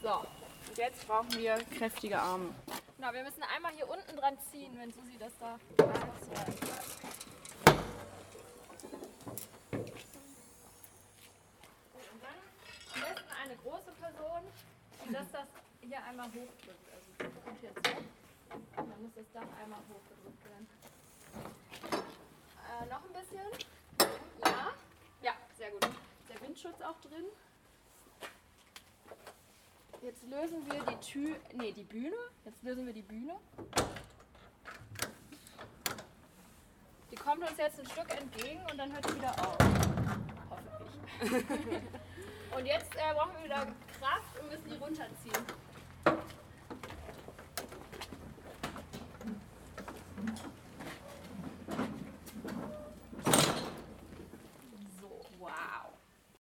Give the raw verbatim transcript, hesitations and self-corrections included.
So, und jetzt brauchen wir kräftige Arme. Genau, wir müssen einmal hier unten dran ziehen, wenn Susi das da ausreißt. Und dann am besten eine große Person, die das, das hier einmal hochdrückt. Also das kommt jetzt so. Und dann muss das Dach einmal hochgedrückt werden. Äh, noch ein bisschen. Ja. Ja, sehr gut. Der Windschutz auch drin. Jetzt lösen wir die Tür, nee, die Bühne. Jetzt lösen wir die Bühne. Die kommt uns jetzt ein Stück entgegen und dann hört sie wieder auf. Hoffentlich. Und jetzt äh, brauchen wir wieder Kraft und müssen die runterziehen.